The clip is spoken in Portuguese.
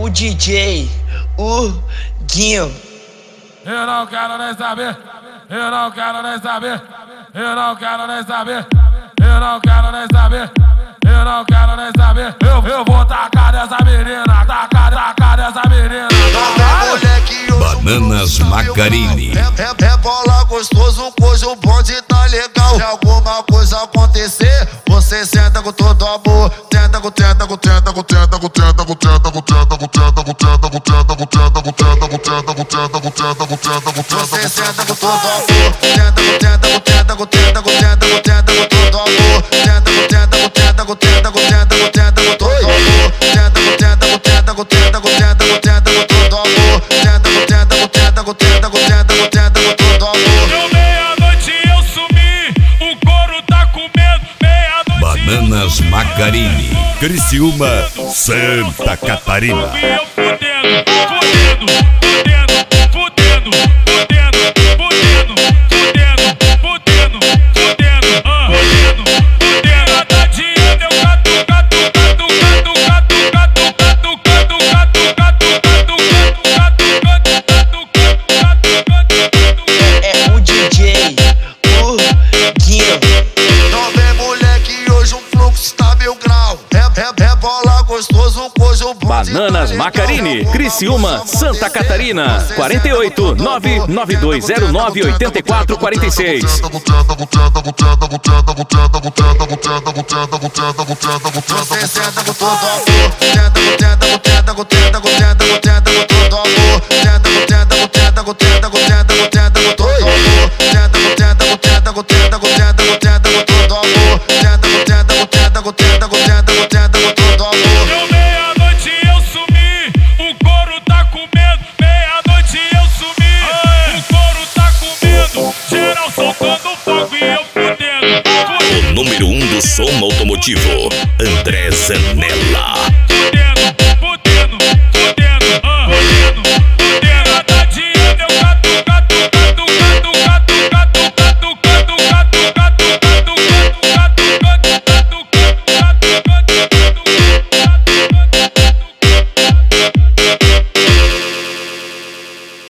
o DJ, o Guinho. Eu não quero nem saber, eu não quero nem saber, eu não quero nem saber, eu não quero nem saber, eu não quero nem saber. Eu vou tacar nessa menina, tacar nessa menina. Bananas Macarini. Rebola gostoso, hoje o bonde tá legal. Se alguma coisa acontecer, você senta com todo amor. Tenta com você senta com todo amor. Tenta com todo amor. Tenta com todo amor. Deu meia-noite eu sumi, o couro tá comendo. Meia-noite Bananas Macarini, Criciúma, Santa Catarina. eu fudendo, fudendo, fudendo, fudendo, fudendo, fudendo, fudendo, fudendo, fudendo, fudendo, fudendo. Cada dia eu É o DJ, o Guinho. Não vem moleque, hoje o fluxo tá mil grau. Rebola gostoso, hoje o bonde Bananas tá Macarini, legal. Criciúma, Santa Catarina. 48 99209 8446. Você senta com todo amor. Tenta com todo amor. Tenta com todo amor. Deu meia-noite eu sumi, o couro tá comendo. Meia-noite eu sumi, o couro tá comendo. Geral soltando fogo e eu fudendo. O número 1 do som automotivo, André Zanella.